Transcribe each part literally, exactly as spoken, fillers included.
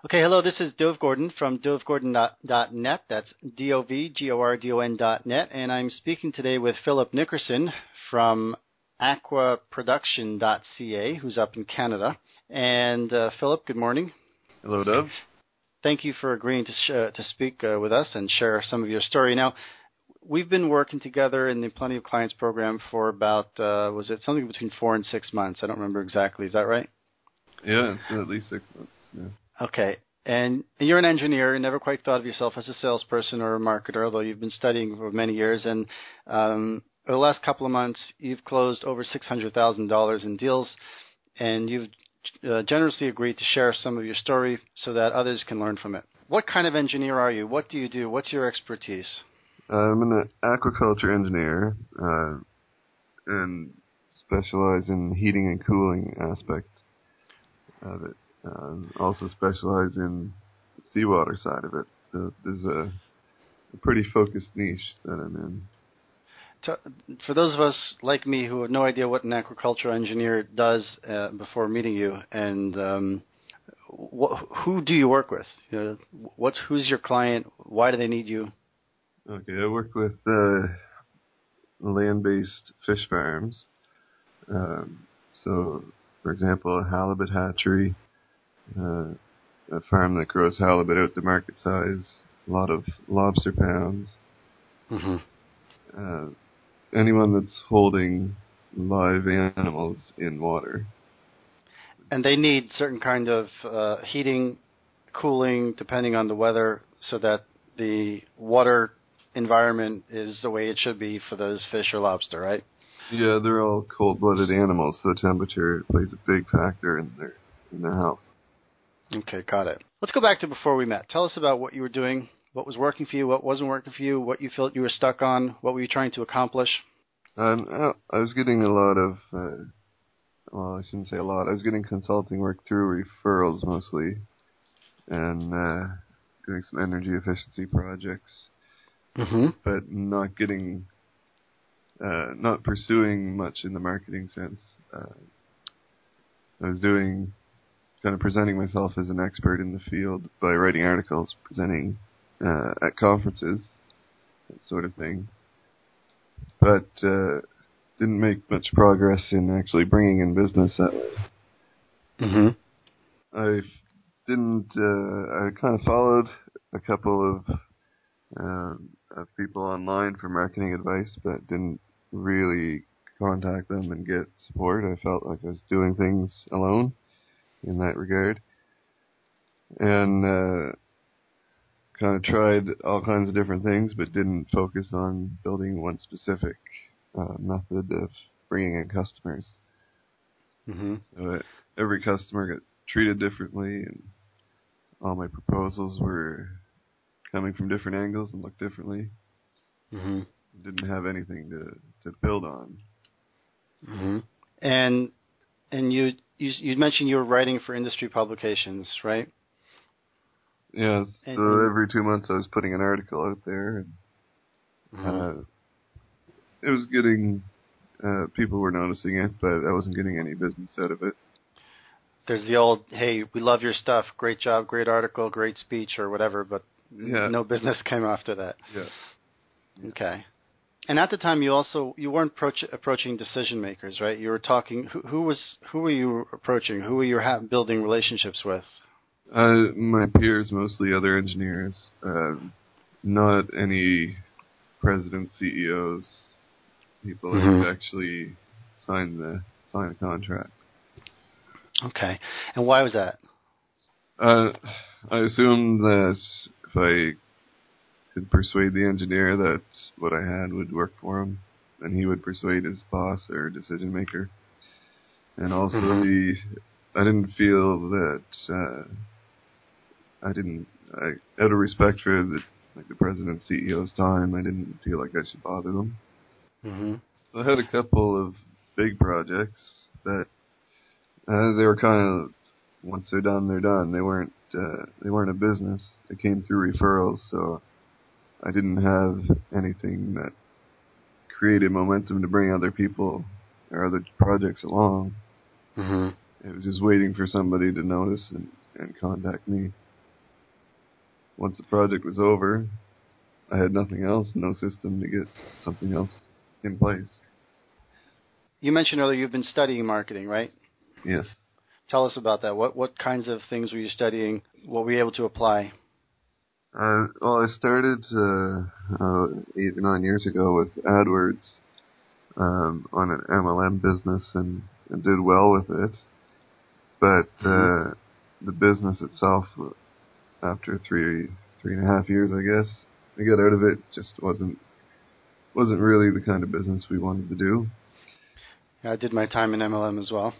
Okay, hello, this is Dove Gordon from dove gordon dot net. That's D O V G O R D O N dot net. And I'm speaking today with Philip Nickerson from aqua production dot c a, who's up in Canada. And uh, Philip, good morning. Hello, Dove. Thank you for agreeing to, sh- uh, to speak uh, with us and share some of your story. Now, we've been working together in the Plenty of Clients program for about, uh, was it something between four and six months? I don't remember exactly. Is that right? Yeah, it's at least six months. Yeah. Okay. And you're an engineer. You never quite thought of yourself as a salesperson or a marketer, although you've been studying for many years. And um, over the last couple of months, you've closed over six hundred thousand dollars in deals, and you've uh, generously agreed to share some of your story so that others can learn from it. What kind of engineer are you? What do you do? What's your expertise? I'm an aquaculture engineer uh, and specialize in the heating and cooling aspect of it. Uh, also specialize in the seawater side of it. So there's a, a pretty focused niche that I'm in. To, for those of us like me who have no idea what an aquaculture engineer does uh, before meeting you, and um, wh- who do you work with? You know, what's who's your client? Why do they need you? Okay, I work with uh, land-based fish farms. Um, so, for example, a halibut hatchery. Uh, a farm that grows halibut out to market size, a lot of lobster pounds. Mm-hmm. Uh, anyone that's holding live animals in water. And they need certain kind of uh, heating, cooling, depending on the weather, so that the water environment is the way it should be for those fish or lobster, right? Yeah, they're all cold-blooded animals, so temperature plays a big factor in their in their health. Okay, got it. Let's go back to before we met. Tell us about what you were doing, what was working for you, what wasn't working for you, what you felt you were stuck on, what were you trying to accomplish? Um, I was getting a lot of, uh, well, I shouldn't say a lot. I was getting consulting work through referrals mostly, and uh, doing some energy efficiency projects, Mm-hmm. but not getting, uh, not pursuing much in the marketing sense. Uh, I was doing kind of presenting myself as an expert in the field by writing articles, presenting uh, at conferences, that sort of thing. But uh, didn't make much progress in actually bringing in business that way. Mm-hmm. I didn't. Uh, I kind of followed a couple of, uh, of people online for marketing advice, but didn't really contact them and get support. I felt like I was doing things alone in that regard. And uh, kind of tried all kinds of different things, but didn't focus on building one specific uh, method of bringing in customers. Mm-hmm. So it, every customer got treated differently, and all my proposals were coming from different angles and looked differently. Mm-hmm. Didn't have anything to, to build on. Mm-hmm. And and you, you you mentioned you were writing for industry publications, right? Yeah, so And, and every two months I was putting an article out there, and mm-hmm. uh, it was getting, uh, people were noticing it, but I wasn't getting any business out of it. There's the old, hey, we love your stuff, great job, great article, great speech, or whatever, but Yeah. no business came after that. Yeah. yeah. Okay. And at the time, you also you weren't approach, approaching decision makers, right? You were talking. Who, who was who were you approaching? Who were you ha- building relationships with? Uh, my peers, mostly other engineers, uh, not any presidents, C E Os, people that Mm-hmm. would actually sign the sign a contract. Okay. And why was that? Uh, I assumed that if I could persuade the engineer that what I had would work for him, then he would persuade his boss or decision maker. And also, Mm-hmm. the I didn't feel that uh, I didn't, I, out of respect for the like the president's C E O's time, I didn't feel like I should bother them. Mm-hmm. So I had a couple of big projects that uh, they were kind of, once they're done, they're done. They weren't uh, they weren't a business. They came through referrals, so I didn't have anything that created momentum to bring other people or other projects along. Mm-hmm. It was just waiting for somebody to notice and, and contact me. once the project was over, I had nothing else, no system to get something else in place. You mentioned earlier you've been studying marketing, right? Yes. Tell us about that. What what kinds of things were you studying? What were you able to apply? Uh, well, I started uh, uh, eight or nine years ago with AdWords um, on an M L M business and, and did well with it. But Mm-hmm. uh, the business itself, after three three and a half years, I guess, I got out of it. Just wasn't wasn't really the kind of business we wanted to do. Yeah, I did my time in M L M as well.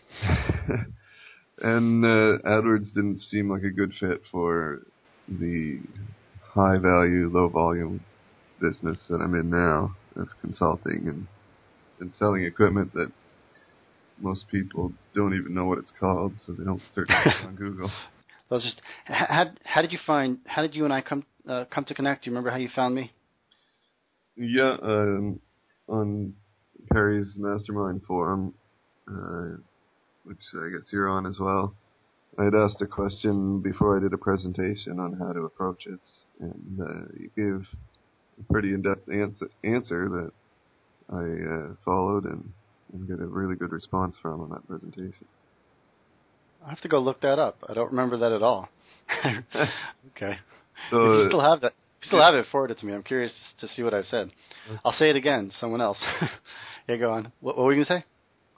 And uh, AdWords didn't seem like a good fit for the high value, low volume business that I'm in now of consulting and, and selling equipment that most people don't even know what it's called, so they don't search it on Google. Those just how, how did you find? How did you and I come uh, come to connect? Do you remember how you found me? Yeah, um, on Perry's Mastermind forum, uh, which I guess you're on as well. I had asked a question before I did a presentation on how to approach it, and uh, you gave a pretty in-depth answer, answer that I uh, followed and, and get a really good response from on that presentation. I have to go look that up. I don't remember that at all. Okay. So, If you still have that, if you still yeah. have it, forward it to me. I'm curious to see what I said. I'll say it again. Someone else. Yeah, go on. What, what were you gonna say?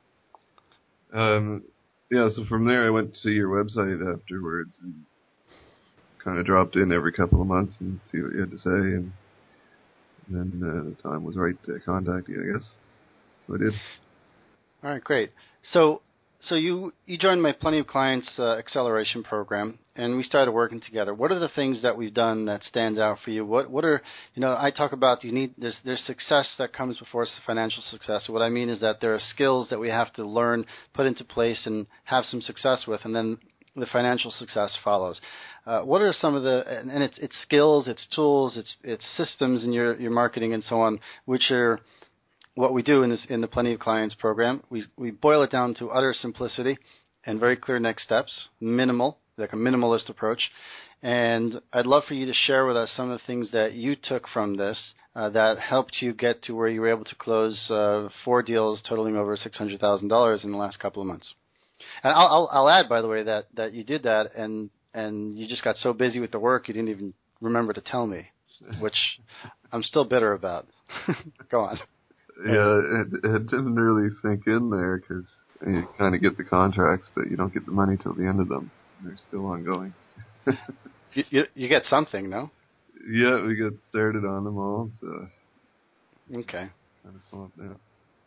Um, yeah. So from there, I went to your website afterwards and kind of dropped in every couple of months and see what you had to say, and then uh, the time was right to contact you, I guess. So I did. All right, great. So, so you you joined my Plenty of Clients uh, acceleration program, and we started working together. What are the things that we've done that stands out for you? What what are you know? I talk about you need there's there's success that comes before the financial success. What I mean is that there are skills that we have to learn, put into place, and have some success with, and then the financial success follows. Uh, what are some of the and, and it's it's skills, it's tools, it's it's systems in your your marketing and so on, which are what we do in this in the Plenty of Clients program. We we boil it down to utter simplicity and very clear next steps, minimal, like a minimalist approach. And I'd love for you to share with us some of the things that you took from this uh, that helped you get to where you were able to close uh, four deals totaling over six hundred thousand dollars in the last couple of months. And I'll, I'll, I'll add, by the way, that, that you did that and and you just got so busy with the work you didn't even remember to tell me, which I'm still bitter about. Go on. Yeah, it, it didn't really sink in there because you kind of get the contracts, but you don't get the money till the end of them. They're still ongoing. you, you you get something, no? Yeah, we got started on them all, so Okay. kind of swamped now.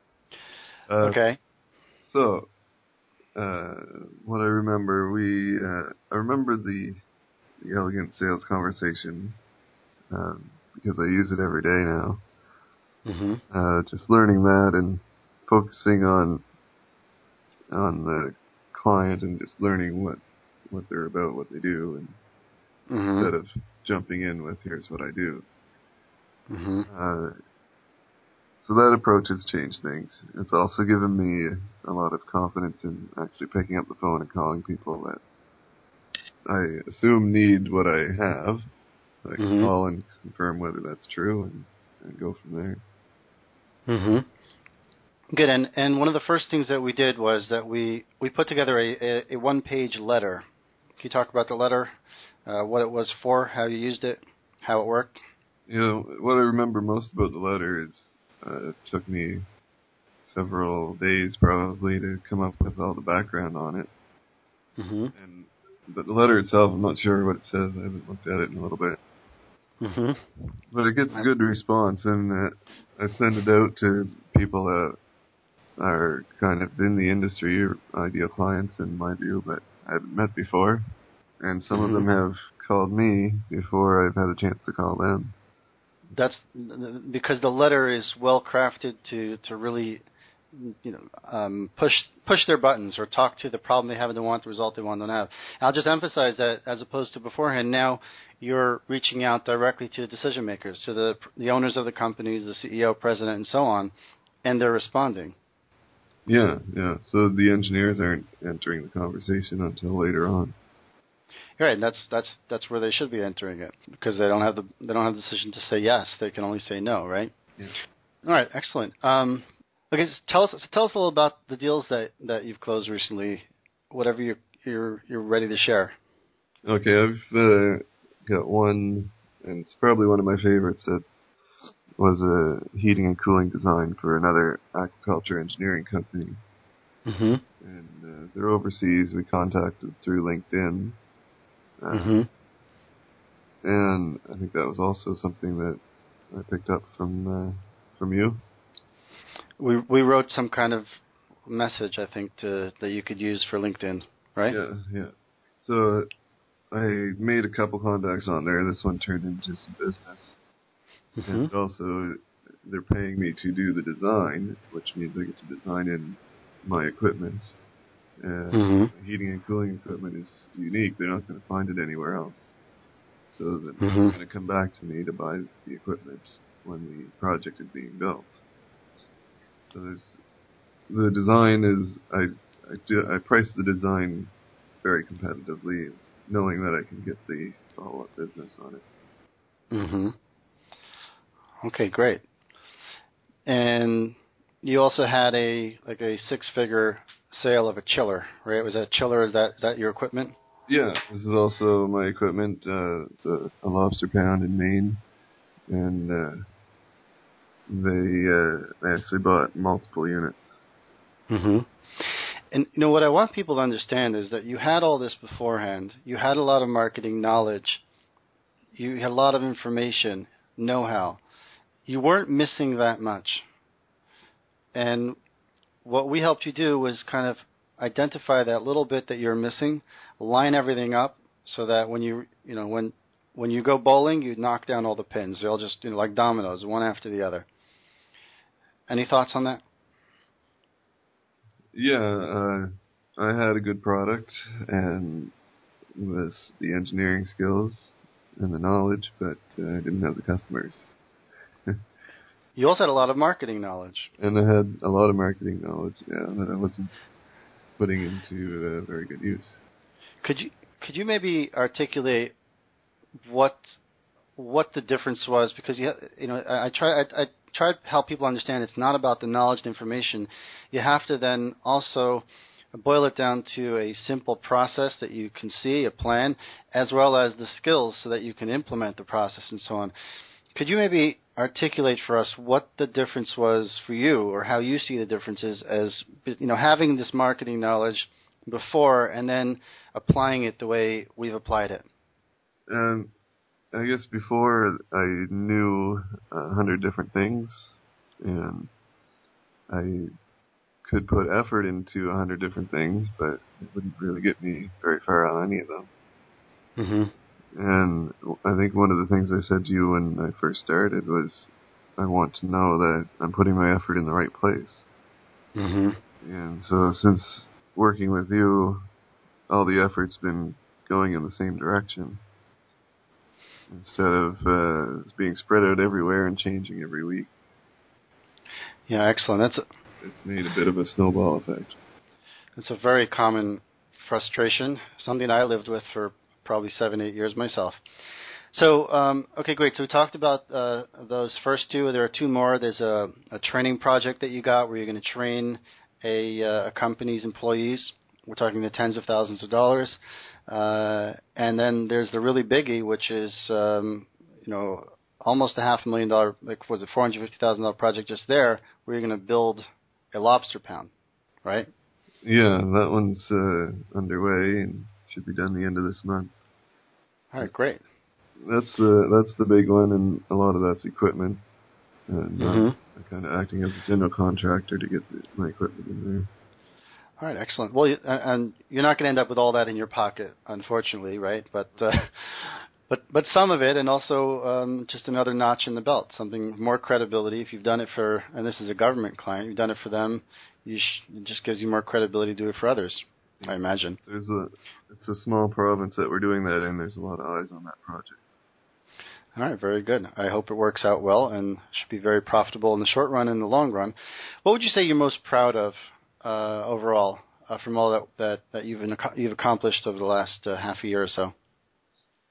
Uh, Okay. So, uh, what I remember, we uh, I remember the, the elegant sales conversation um, because I use it every day now. Mm-hmm. Uh, just learning that and focusing on on the client and just learning what what they're about, what they do, and Mm-hmm. instead of jumping in with here's what I do. Mm-hmm. Uh, so that approach has changed things. It's also given me a lot of confidence in actually picking up the phone and calling people that I assume need what I have. I can Mm-hmm. call and confirm whether that's true and, and go from there. Mm-hmm. Good. And and one of the first things that we did was that we, we put together a, a, a one-page letter. Can you talk about the letter, uh, what it was for, how you used it, how it worked? You know, what I remember most about the letter is uh, it took me several days probably to come up with all the background on it. Mm-hmm. And but the letter itself, I'm not sure what it says. I haven't looked at it in a little bit. Mm-hmm. But it gets a good response, and uh, I send it out to people that are kind of in the industry, or ideal clients in my view, but I haven't met before. And some of Mm-hmm. them have called me before I've had a chance to call them. That's because the letter is well crafted to, to really, you know, um, push push their buttons or talk to the problem they have and they want, the result they want to have. And I'll just emphasize that as opposed to beforehand, now you're reaching out directly to the decision makers, to the the owners of the companies, the C E O, president, and so on, and they're responding. Yeah, yeah. So the engineers aren't entering the conversation until later on. Right, and that's that's that's where they should be entering it because they don't have the they don't have the decision to say yes. They can only say no, right? Yeah. All right, excellent. Um, okay, so tell us so tell us a little about the deals that, that you've closed recently. Whatever you're you're you're ready to share. Okay, I've uh, got one, and it's probably one of my favorites. That was a heating and cooling design for another aquaculture engineering company. Mm-hmm. And uh, they're overseas. We contacted through LinkedIn. Uh, Mm-hmm. And I think that was also something that I picked up from uh, from you. We we wrote some kind of message, I think, to that you could use for LinkedIn, right? Yeah, yeah. So I made a couple contacts on there. This one turned into some business. Mm-hmm. And also, they're paying me to do the design, which means I get to design in my equipment. And Mm-hmm. the heating and cooling equipment is unique. They're not going to find it anywhere else. So they're Mm-hmm. going to come back to me to buy the equipment when the project is being built. So there's, the design is, I, I, do, I price the design very competitively, knowing that I can get the follow-up business on it. Mm-hmm. Okay, great. And you also had a like a six-figure sale of a chiller, right? Was that chiller? Is that is that your equipment? Yeah, this is also my equipment. Uh, it's a, a lobster pound in Maine, and uh, they uh, they actually bought multiple units. Mm-hmm. And you know what I want people to understand is that you had all this beforehand. You had a lot of marketing knowledge. You had a lot of information, know-how. You weren't missing that much. And what we helped you do was kind of identify that little bit that you're missing, line everything up so that when you you know when when you go bowling, you knock down all the pins. They'll just you know like dominoes, one after the other. Any thoughts on that? Yeah, uh, I had a good product and with the engineering skills and the knowledge, but uh, I didn't have the customers. You also had a lot of marketing knowledge. And I had a lot of marketing knowledge, yeah, that I wasn't putting into uh, very good use. Could you could you maybe articulate what what the difference was? Because you you know I, I try I, I try to help people understand it's not about the knowledge and information. You have to then also boil it down to a simple process that you can see, a plan, as well as the skills so that you can implement the process and so on. Could you maybe articulate for us what the difference was for you, or how you see the differences as you know having this marketing knowledge before and then applying it the way we've applied it? Um, I guess before I knew a hundred different things, and I could put effort into a hundred different things, but it wouldn't really get me very far on any of them. Mm-hmm. And I think one of the things I said to you when I first started was, I want to know that I'm putting my effort in the right place. Mm-hmm. And so since working with you, all the effort's been going in the same direction instead of uh, being spread out everywhere and changing every week. Yeah, excellent. That's a, It's made a bit of a snowball effect. that's a very common frustration, something I lived with for probably seven, eight years myself. So, um, okay, great. So we talked about uh, those first two. There are two more. There's a, a training project that you got where you're going to train a, uh, a company's employees. We're talking the tens of thousands of dollars. Uh, and then there's the really biggie, which is, um, you know, almost a half a million dollar, like was it four hundred fifty thousand dollars project just there, where you're going to build a lobster pound, right? Yeah, that one's uh, underway and should be done the end of this month. All right, great. That's the that's the big one, and a lot of that's equipment. And Mm-hmm. I'm kind of acting as a general contractor to get the, my equipment in there. All right, excellent. Well, you, and you're not going to end up with all that in your pocket, unfortunately, right? But uh, but but some of it, and also um, just another notch in the belt, something more credibility. If you've done it for, and this is a government client, you've done it for them, you sh- it just gives you more credibility to do it for others, I imagine. There's a it's a small province that we're doing that in. There's a lot of eyes on that project. All right, very good. I hope it works out well and should be very profitable in the short run and the long run. What would you say you're most proud of uh, overall uh, from all that, that, that you've, you've accomplished over the last uh, half a year or so?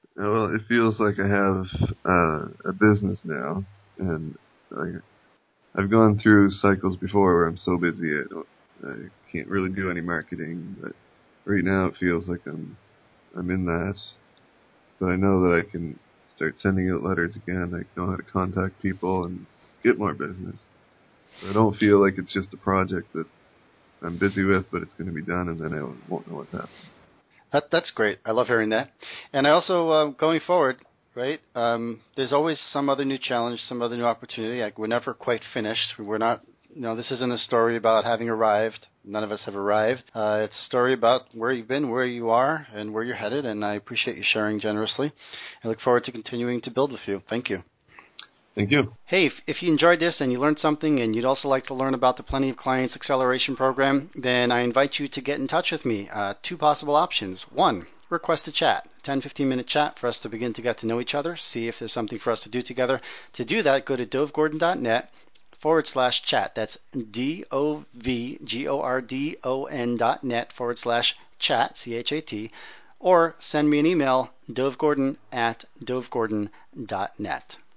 Uh, Well, it feels like I have uh, a business now, and like, I've gone through cycles before where I'm so busy I don't, I can't really do any marketing. But right now it feels like I'm I'm in that. But I know that I can start sending out letters again. I know how to contact people and get more business. So I don't feel like it's just a project that I'm busy with, but it's going to be done, and then I won't know what's happening. That that's great. I love hearing that. And I also uh, going forward, right? Um, there's always some other new challenge, some other new opportunity. Like we're never quite finished. We're not. You know, this isn't a story about having arrived. None of us have arrived. Uh, it's a story about where you've been, where you are, and where you're headed. And I appreciate you sharing generously. I look forward to continuing to build with you. Thank you. Thank you. Hey, if, if you enjoyed this and you learned something and you'd also like to learn about the Plenty of Clients Acceleration Program, then I invite you to get in touch with me. Uh, two possible options. One, request a chat, ten, fifteen minute chat for us to begin to get to know each other, see if there's something for us to do together. To do that, go to dovegordon.net forward slash chat. That's D-O-V-G-O-R-D-O-N dot net forward slash chat, C H A T, or send me an email, dovegordon at dovegordon dot net.